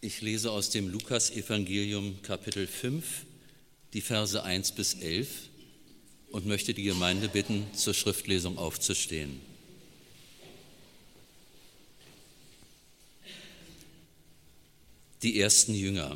Ich lese aus dem Lukas-Evangelium Kapitel 5, die Verse 1 bis 11 und möchte die Gemeinde bitten, zur Schriftlesung aufzustehen. Die ersten Jünger.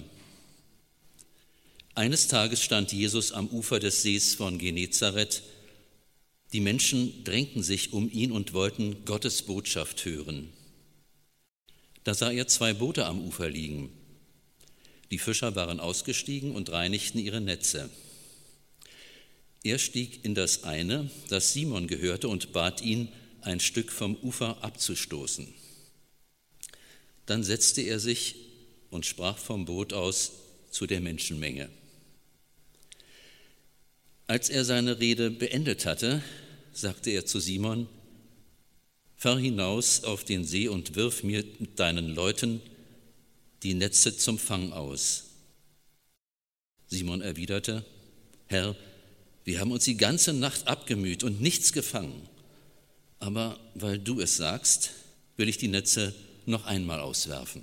Eines Tages stand Jesus am Ufer des Sees von Genezareth. Die Menschen drängten sich um ihn und wollten Gottes Botschaft hören. Da sah er 2 Boote am Ufer liegen. Die Fischer waren ausgestiegen und reinigten ihre Netze. Er stieg in das eine, das Simon gehörte, und bat ihn, ein Stück vom Ufer abzustoßen. Dann setzte er sich und sprach vom Boot aus zu der Menschenmenge. Als er seine Rede beendet hatte, sagte er zu Simon: Fahr hinaus auf den See und wirf mir mit deinen Leuten die Netze zum Fang aus. Simon erwiderte: Herr, wir haben uns die ganze Nacht abgemüht und nichts gefangen. Aber weil du es sagst, will ich die Netze noch einmal auswerfen.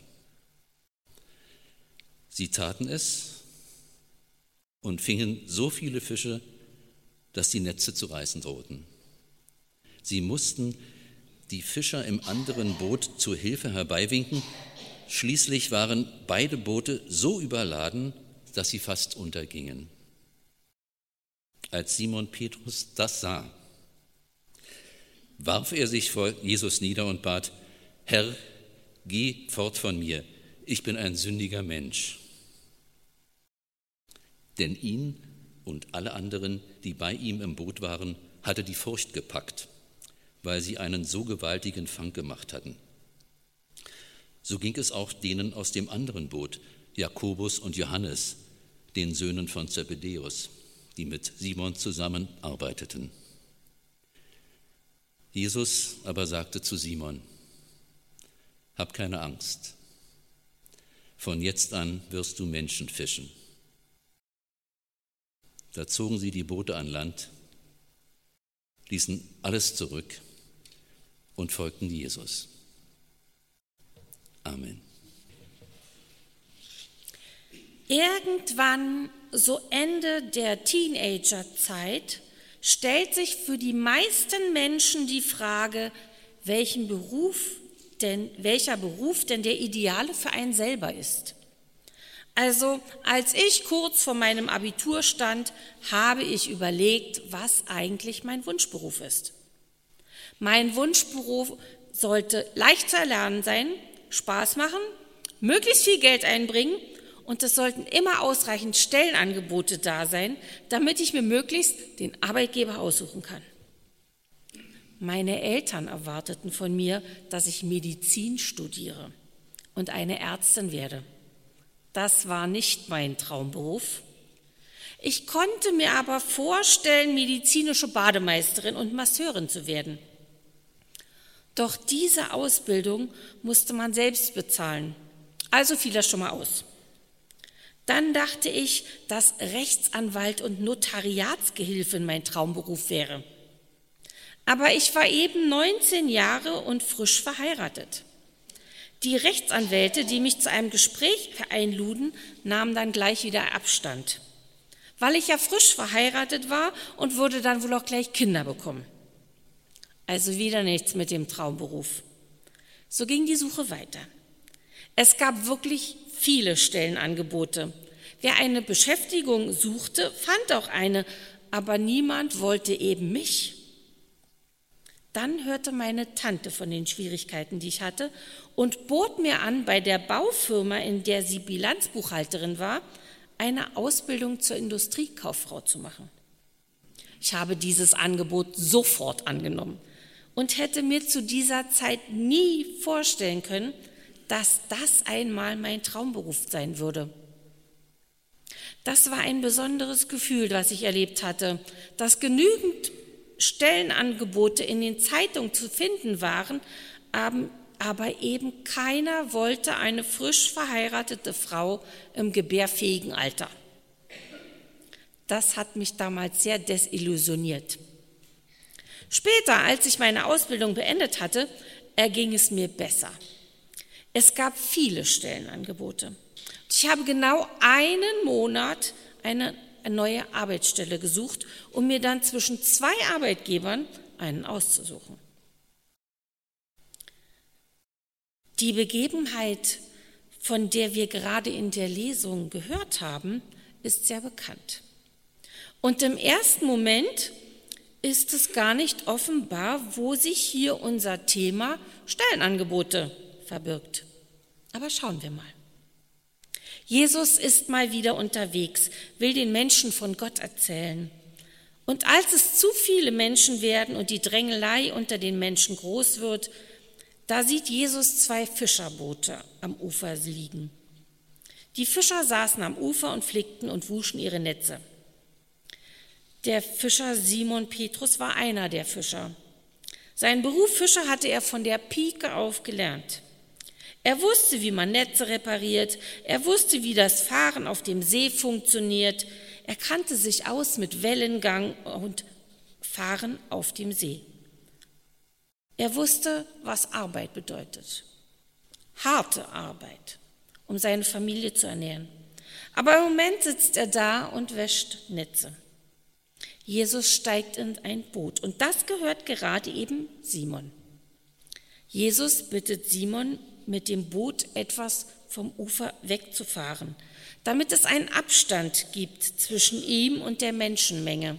Sie taten es und fingen so viele Fische, dass die Netze zu reißen drohten. Sie mussten die Fischer im anderen Boot zur Hilfe herbeiwinken. Schließlich waren beide Boote so überladen, dass sie fast untergingen. Als Simon Petrus das sah, warf er sich vor Jesus nieder und bat: Herr, geh fort von mir, ich bin ein sündiger Mensch. Denn ihn und alle anderen, die bei ihm im Boot waren, hatte die Furcht gepackt, weil sie einen so gewaltigen Fang gemacht hatten. So ging es auch denen aus dem anderen Boot, Jakobus und Johannes, den Söhnen von Zebedäus, die mit Simon zusammen arbeiteten. Jesus aber sagte zu Simon: Hab keine Angst, von jetzt an wirst du Menschen fischen. Da zogen sie die Boote an Land, ließen alles zurück und folgten Jesus. Amen. Irgendwann, so Ende der Teenagerzeit, stellt sich für die meisten Menschen die Frage, welcher Beruf denn der ideale für einen selber ist. Also, als ich kurz vor meinem Abitur stand, habe ich überlegt, was eigentlich mein Wunschberuf ist. Mein Wunschberuf sollte leicht zu erlernen sein, Spaß machen, möglichst viel Geld einbringen und es sollten immer ausreichend Stellenangebote da sein, damit ich mir möglichst den Arbeitgeber aussuchen kann. Meine Eltern erwarteten von mir, dass ich Medizin studiere und eine Ärztin werde. Das war nicht mein Traumberuf. Ich konnte mir aber vorstellen, medizinische Bademeisterin und Masseurin zu werden. Doch diese Ausbildung musste man selbst bezahlen, also fiel das schon mal aus. Dann dachte ich, dass Rechtsanwalt und Notariatsgehilfin mein Traumberuf wäre. Aber ich war eben 19 Jahre und frisch verheiratet. Die Rechtsanwälte, die mich zu einem Gespräch einluden, nahmen dann gleich wieder Abstand, weil ich ja frisch verheiratet war und würde dann wohl auch gleich Kinder bekommen. Also wieder nichts mit dem Traumberuf. So ging die Suche weiter. Es gab wirklich viele Stellenangebote. Wer eine Beschäftigung suchte, fand auch eine, aber niemand wollte eben mich. Dann hörte meine Tante von den Schwierigkeiten, die ich hatte, und bot mir an, bei der Baufirma, in der sie Bilanzbuchhalterin war, eine Ausbildung zur Industriekauffrau zu machen. Ich habe dieses Angebot sofort angenommen und hätte mir zu dieser Zeit nie vorstellen können, dass das einmal mein Traumberuf sein würde. Das war ein besonderes Gefühl, das ich erlebt hatte, dass genügend Stellenangebote in den Zeitungen zu finden waren, aber eben keiner wollte eine frisch verheiratete Frau im gebärfähigen Alter. Das hat mich damals sehr desillusioniert. Später, als ich meine Ausbildung beendet hatte, erging es mir besser. Es gab viele Stellenangebote. Ich habe genau einen Monat eine neue Arbeitsstelle gesucht, um mir dann zwischen 2 Arbeitgebern einen auszusuchen. Die Begebenheit, von der wir gerade in der Lesung gehört haben, ist sehr bekannt. Und im ersten Moment ist es gar nicht offenbar, wo sich hier unser Thema Stellenangebote verbirgt. Aber schauen wir mal. Jesus ist mal wieder unterwegs, will den Menschen von Gott erzählen. Und als es zu viele Menschen werden und die Drängelei unter den Menschen groß wird, da sieht Jesus 2 Fischerboote am Ufer liegen. Die Fischer saßen am Ufer und flickten und wuschen ihre Netze. Der Fischer Simon Petrus war einer der Fischer. Seinen Beruf Fischer hatte er von der Pike auf gelernt. Er wusste, wie man Netze repariert, er wusste, wie das Fahren auf dem See funktioniert, er kannte sich aus mit Wellengang und Fahren auf dem See. Er wusste, was Arbeit bedeutet. Harte Arbeit, um seine Familie zu ernähren. Aber im Moment sitzt er da und wäscht Netze. Jesus steigt in ein Boot und das gehört gerade eben Simon. Jesus bittet Simon, mit dem Boot etwas vom Ufer wegzufahren, damit es einen Abstand gibt zwischen ihm und der Menschenmenge.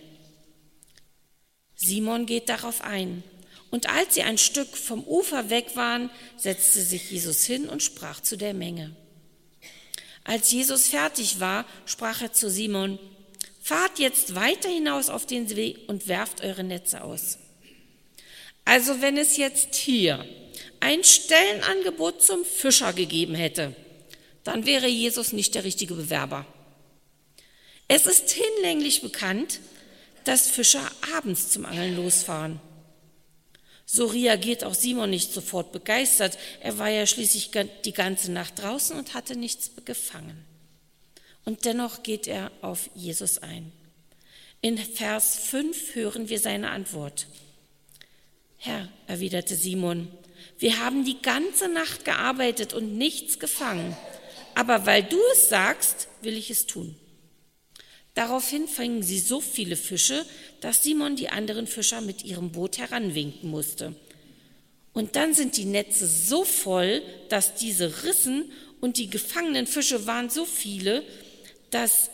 Simon geht darauf ein. Und als sie ein Stück vom Ufer weg waren, setzte sich Jesus hin und sprach zu der Menge. Als Jesus fertig war, sprach er zu Simon: Fahrt jetzt weiter hinaus auf den See und werft eure Netze aus. Also wenn es jetzt hier ein Stellenangebot zum Fischer gegeben hätte, dann wäre Jesus nicht der richtige Bewerber. Es ist hinlänglich bekannt, dass Fischer abends zum Angeln losfahren. So reagiert auch Simon nicht sofort begeistert. Er war ja schließlich die ganze Nacht draußen und hatte nichts gefangen. Und dennoch geht er auf Jesus ein. In Vers 5 hören wir seine Antwort. Herr, erwiderte Simon, wir haben die ganze Nacht gearbeitet und nichts gefangen. Aber weil du es sagst, will ich es tun. Daraufhin fingen sie so viele Fische, dass Simon die anderen Fischer mit ihrem Boot heranwinken musste. Und dann sind die Netze so voll, dass diese rissen und die gefangenen Fische waren so viele, dass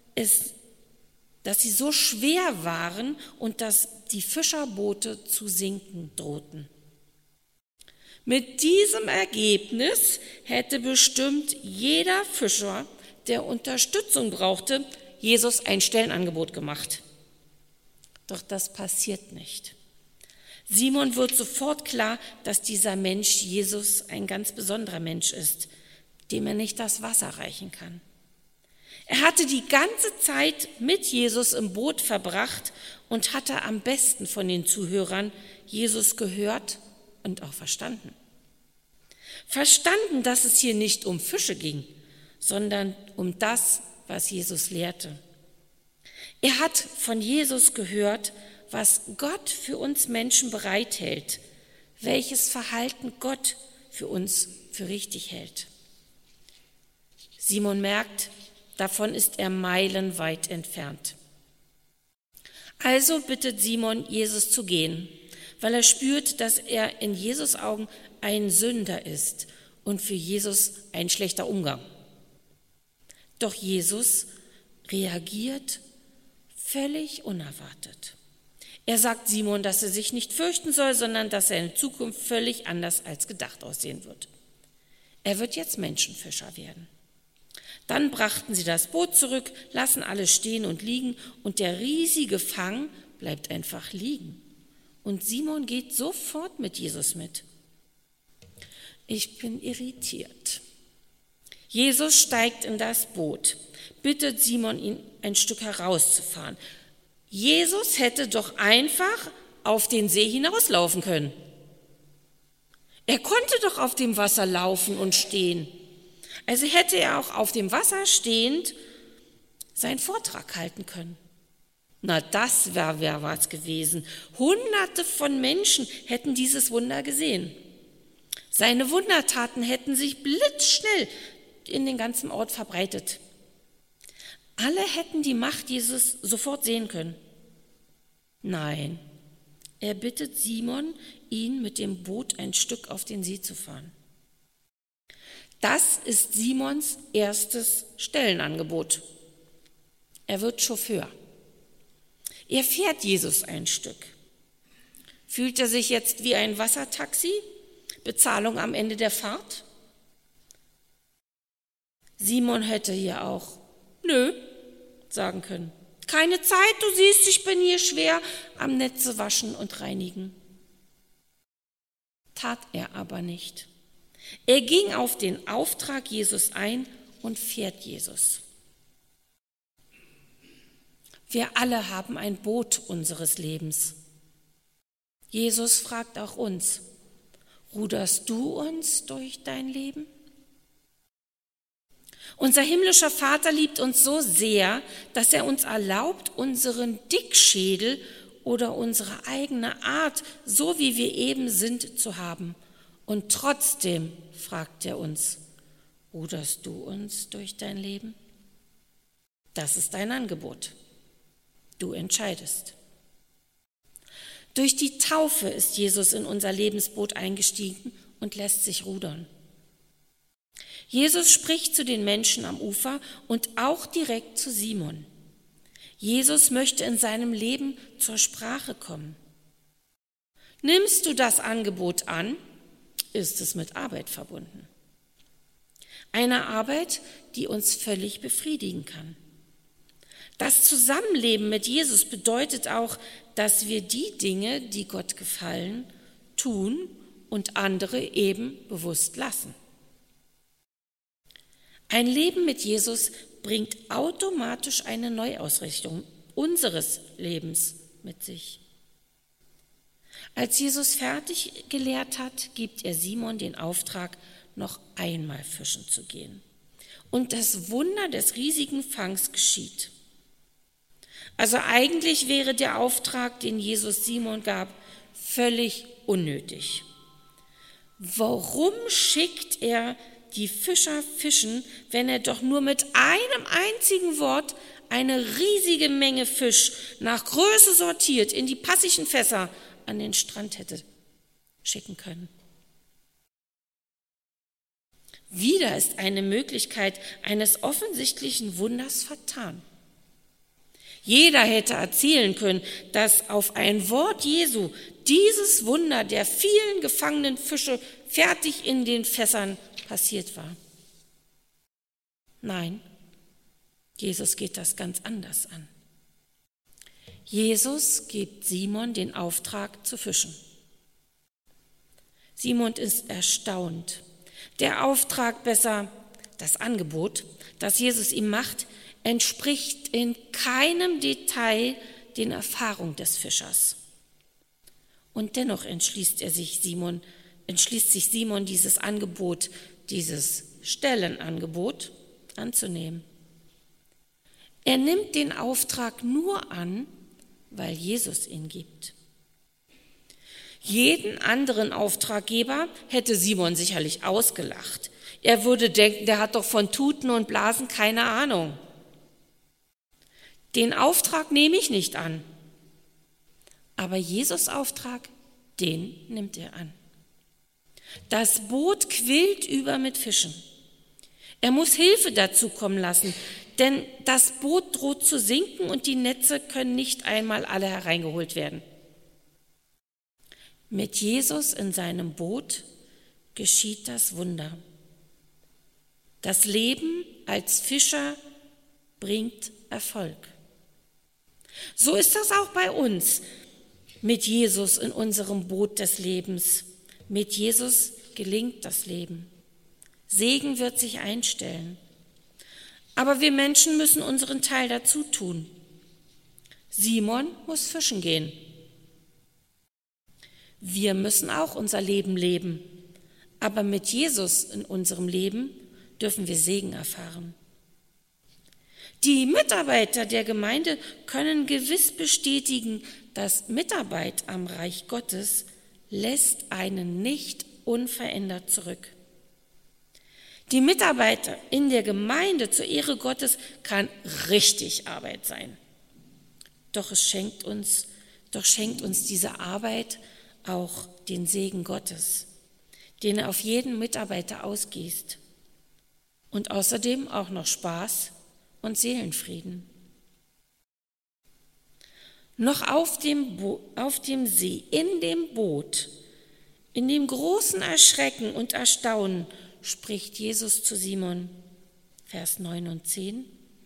sie so schwer waren und dass die Fischerboote zu sinken drohten. Mit diesem Ergebnis hätte bestimmt jeder Fischer, der Unterstützung brauchte, Jesus ein Stellenangebot gemacht. Doch das passiert nicht. Simon wird sofort klar, dass dieser Mensch Jesus ein ganz besonderer Mensch ist, dem er nicht das Wasser reichen kann. Er hatte die ganze Zeit mit Jesus im Boot verbracht und hatte am besten von den Zuhörern Jesus gehört und auch verstanden. Verstanden, dass es hier nicht um Fische ging, sondern um das, was Jesus lehrte. Er hat von Jesus gehört, was Gott für uns Menschen bereithält, welches Verhalten Gott für uns für richtig hält. Simon merkt, davon ist er meilenweit entfernt. Also bittet Simon, Jesus zu gehen, weil er spürt, dass er in Jesus Augen ein Sünder ist und für Jesus ein schlechter Umgang. Doch Jesus reagiert völlig unerwartet. Er sagt Simon, dass er sich nicht fürchten soll, sondern dass er in Zukunft völlig anders als gedacht aussehen wird. Er wird jetzt Menschenfischer werden. Dann brachten sie das Boot zurück, lassen alles stehen und liegen und der riesige Fang bleibt einfach liegen. Und Simon geht sofort mit Jesus mit. Ich bin irritiert. Jesus steigt in das Boot, bittet Simon, ihn ein Stück herauszufahren. Jesus hätte doch einfach auf den See hinauslaufen können. Er konnte doch auf dem Wasser laufen und stehen. Also hätte er auch auf dem Wasser stehend seinen Vortrag halten können. Na, das wäre was gewesen. Hunderte von Menschen hätten dieses Wunder gesehen. Seine Wundertaten hätten sich blitzschnell in den ganzen Ort verbreitet. Alle hätten die Macht Jesus sofort sehen können. Nein, er bittet Simon, ihn mit dem Boot ein Stück auf den See zu fahren. Das ist Simons erstes Stellenangebot. Er wird Chauffeur. Er fährt Jesus ein Stück. Fühlt er sich jetzt wie ein Wassertaxi? Bezahlung am Ende der Fahrt? Simon hätte hier auch nö sagen können. Keine Zeit, du siehst, ich bin hier schwer am Netze waschen und reinigen. Tat er aber nicht. Er ging auf den Auftrag Jesus ein und fährt Jesus. Wir alle haben ein Boot unseres Lebens. Jesus fragt auch uns, ruderst du uns durch dein Leben? Unser himmlischer Vater liebt uns so sehr, dass er uns erlaubt, unseren Dickschädel oder unsere eigene Art, so wie wir eben sind, zu haben. Und trotzdem fragt er uns, ruderst du uns durch dein Leben? Das ist dein Angebot. Du entscheidest. Durch die Taufe ist Jesus in unser Lebensboot eingestiegen und lässt sich rudern. Jesus spricht zu den Menschen am Ufer und auch direkt zu Simon. Jesus möchte in seinem Leben zur Sprache kommen. Nimmst du das Angebot an, ist es mit Arbeit verbunden. Eine Arbeit, die uns völlig befriedigen kann. Das Zusammenleben mit Jesus bedeutet auch, dass wir die Dinge, die Gott gefallen, tun und andere eben bewusst lassen. Ein Leben mit Jesus bringt automatisch eine Neuausrichtung unseres Lebens mit sich. Als Jesus fertig gelehrt hat, gibt er Simon den Auftrag, noch einmal fischen zu gehen. Und das Wunder des riesigen Fangs geschieht. Also eigentlich wäre der Auftrag, den Jesus Simon gab, völlig unnötig. Warum schickt er die Fischer fischen, wenn er doch nur mit einem einzigen Wort eine riesige Menge Fisch nach Größe sortiert in die passischen Fässer an den Strand hätte schicken können? Wieder ist eine Möglichkeit eines offensichtlichen Wunders vertan. Jeder hätte erzählen können, dass auf ein Wort Jesu dieses Wunder der vielen gefangenen Fische fertig in den Fässern passiert war. Nein, Jesus geht das ganz anders an. Jesus gibt Simon den Auftrag zu fischen. Simon ist erstaunt. Der Auftrag, besser das Angebot, das Jesus ihm macht, entspricht in keinem Detail den Erfahrungen des Fischers. Und dennoch entschließt sich Simon, dieses Angebot, dieses Stellenangebot anzunehmen. Er nimmt den Auftrag nur an, weil Jesus ihn gibt. Jeden anderen Auftraggeber hätte Simon sicherlich ausgelacht. Er würde denken, der hat doch von Tuten und Blasen keine Ahnung. Den Auftrag nehme ich nicht an. Aber Jesus' Auftrag, den nimmt er an. Das Boot quillt über mit Fischen. Er muss Hilfe dazu kommen lassen, denn das Boot droht zu sinken und die Netze können nicht einmal alle hereingeholt werden. Mit Jesus in seinem Boot geschieht das Wunder. Das Leben als Fischer bringt Erfolg. So ist das auch bei uns mit Jesus in unserem Boot des Lebens. Mit Jesus gelingt das Leben. Segen wird sich einstellen. Aber wir Menschen müssen unseren Teil dazu tun. Simon muss fischen gehen. Wir müssen auch unser Leben leben. Aber mit Jesus in unserem Leben dürfen wir Segen erfahren. Die Mitarbeiter der Gemeinde können gewiss bestätigen, dass Mitarbeit am Reich Gottes lässt einen nicht unverändert zurück. Die Mitarbeiter in der Gemeinde zur Ehre Gottes kann richtig Arbeit sein. Doch schenkt uns diese Arbeit auch den Segen Gottes, den er auf jeden Mitarbeiter ausgießt. Und außerdem auch noch Spaß und Seelenfrieden. Noch auf dem See, in dem Boot, in dem großen Erschrecken und Erstaunen, spricht Jesus zu Simon, Vers 9 und 10.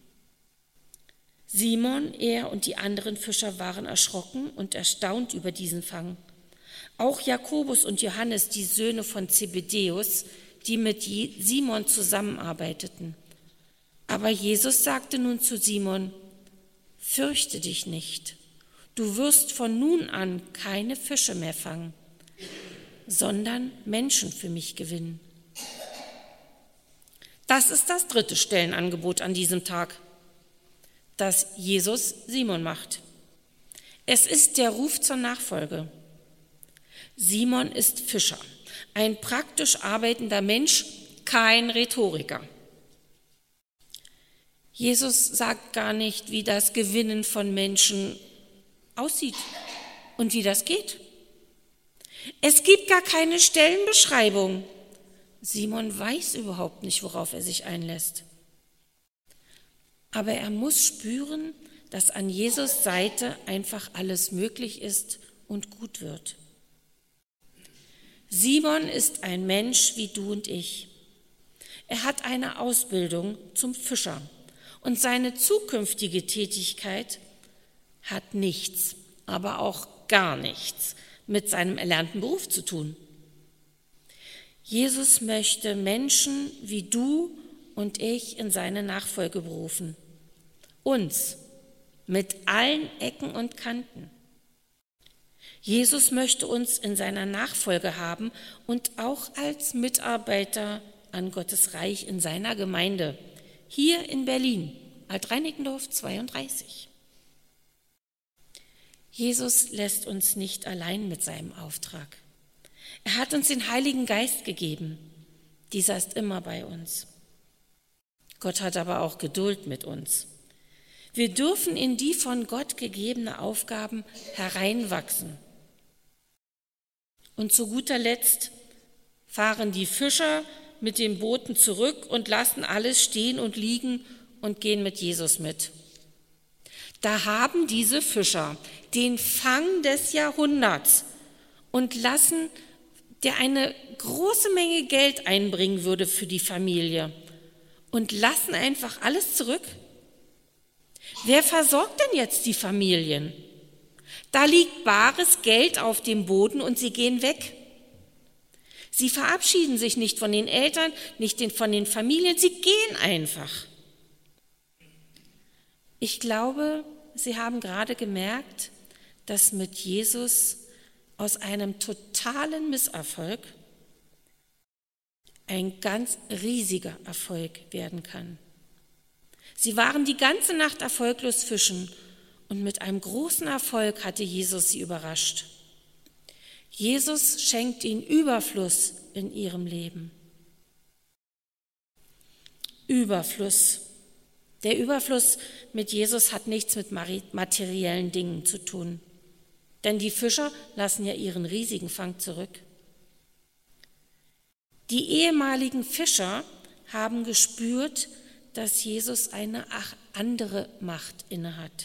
Simon, er und die anderen Fischer waren erschrocken und erstaunt über diesen Fang. Auch Jakobus und Johannes, die Söhne von Zebedäus, die mit Simon zusammenarbeiteten. Aber Jesus sagte nun zu Simon, fürchte dich nicht, du wirst von nun an keine Fische mehr fangen, sondern Menschen für mich gewinnen. Das ist das dritte Stellenangebot an diesem Tag, das Jesus Simon macht. Es ist der Ruf zur Nachfolge. Simon ist Fischer, ein praktisch arbeitender Mensch, kein Rhetoriker. Jesus sagt gar nicht, wie das Gewinnen von Menschen aussieht und wie das geht. Es gibt gar keine Stellenbeschreibung. Simon weiß überhaupt nicht, worauf er sich einlässt. Aber er muss spüren, dass an Jesus Seite einfach alles möglich ist und gut wird. Simon ist ein Mensch wie du und ich. Er hat eine Ausbildung zum Fischer und seine zukünftige Tätigkeit hat nichts, aber auch gar nichts mit seinem erlernten Beruf zu tun. Jesus möchte Menschen wie du und ich in seine Nachfolge berufen. Uns mit allen Ecken und Kanten. Jesus möchte uns in seiner Nachfolge haben und auch als Mitarbeiter an Gottes Reich in seiner Gemeinde, hier in Berlin, Alt-Reinickendorf 32. Jesus lässt uns nicht allein mit seinem Auftrag. Er hat uns den Heiligen Geist gegeben. Dieser ist immer bei uns. Gott hat aber auch Geduld mit uns. Wir dürfen in die von Gott gegebene Aufgaben hereinwachsen. Und zu guter Letzt fahren die Fischer mit den Booten zurück und lassen alles stehen und liegen und gehen mit Jesus mit. Da haben diese Fischer den Fang des Jahrhunderts und lassen, der eine große Menge Geld einbringen würde für die Familie, und lassen einfach alles zurück. Wer versorgt denn jetzt die Familien? Da liegt bares Geld auf dem Boden und sie gehen weg. Sie verabschieden sich nicht von den Eltern, nicht von den Familien, sie gehen einfach. Ich glaube, Sie haben gerade gemerkt, dass mit Jesus aus einem totalen Misserfolg ein ganz riesiger Erfolg werden kann. Sie waren die ganze Nacht erfolglos fischen und mit einem großen Erfolg hatte Jesus sie überrascht. Jesus schenkt ihnen Überfluss in ihrem Leben. Überfluss. Der Überfluss mit Jesus hat nichts mit materiellen Dingen zu tun. Denn die Fischer lassen ja ihren riesigen Fang zurück. Die ehemaligen Fischer haben gespürt, dass Jesus eine andere Macht innehat.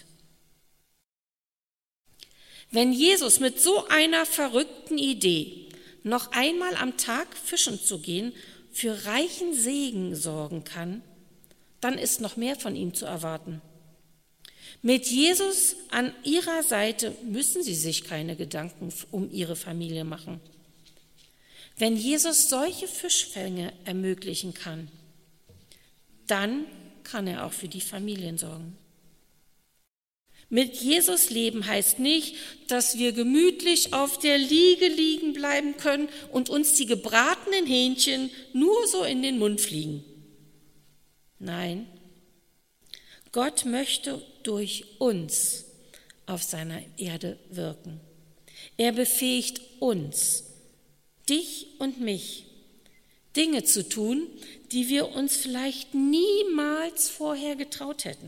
Wenn Jesus mit so einer verrückten Idee, noch einmal am Tag fischen zu gehen, für reichen Segen sorgen kann, dann ist noch mehr von ihm zu erwarten. Mit Jesus an ihrer Seite müssen sie sich keine Gedanken um ihre Familie machen. Wenn Jesus solche Fischfänge ermöglichen kann, dann kann er auch für die Familien sorgen. Mit Jesus leben heißt nicht, dass wir gemütlich auf der Liege liegen bleiben können und uns die gebratenen Hähnchen nur so in den Mund fliegen. Nein, Gott möchte durch uns auf seiner Erde wirken. Er befähigt uns dich und mich, Dinge zu tun, die wir uns vielleicht niemals vorher getraut hätten.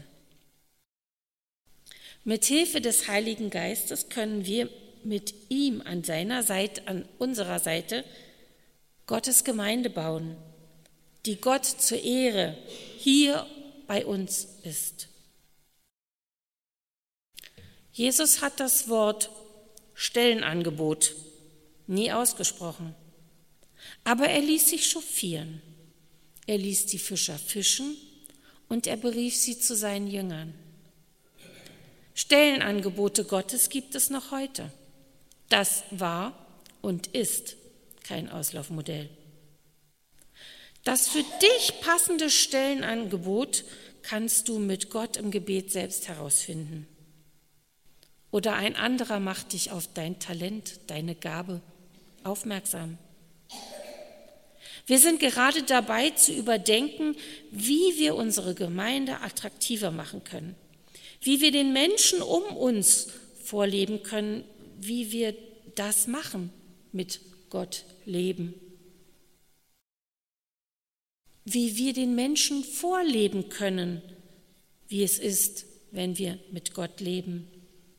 Mit Hilfe des Heiligen Geistes können wir mit ihm an unserer Seite, Gottes Gemeinde bauen, die Gott zur Ehre hier bei uns ist. Jesus hat das Wort Stellenangebot nie ausgesprochen, aber er ließ sich chauffieren. Er ließ die Fischer fischen und er berief sie zu seinen Jüngern. Stellenangebote Gottes gibt es noch heute. Das war und ist kein Auslaufmodell. Das für dich passende Stellenangebot kannst du mit Gott im Gebet selbst herausfinden. Oder ein anderer macht dich auf dein Talent, deine Gabe aufmerksam. Wir sind gerade dabei zu überdenken, wie wir unsere Gemeinde attraktiver machen können, wie wir den Menschen um uns vorleben können, wie wir das machen, mit Gott leben. Wie wir den Menschen vorleben können, wie es ist, wenn wir mit Gott leben.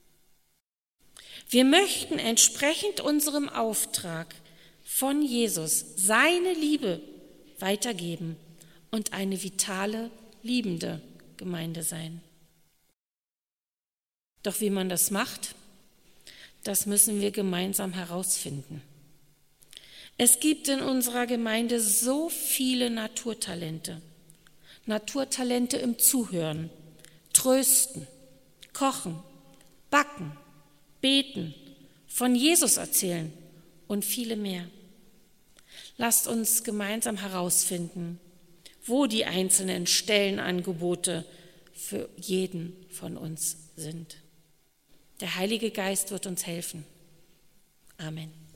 Wir möchten entsprechend unserem Auftrag von Jesus seine Liebe weitergeben und eine vitale, liebende Gemeinde sein. Doch wie man das macht, das müssen wir gemeinsam herausfinden. Es gibt in unserer Gemeinde so viele Naturtalente. Naturtalente im Zuhören, Trösten, Kochen, Backen, Beten, von Jesus erzählen und viele mehr. Lasst uns gemeinsam herausfinden, wo die einzelnen Stellenangebote für jeden von uns sind. Der Heilige Geist wird uns helfen. Amen.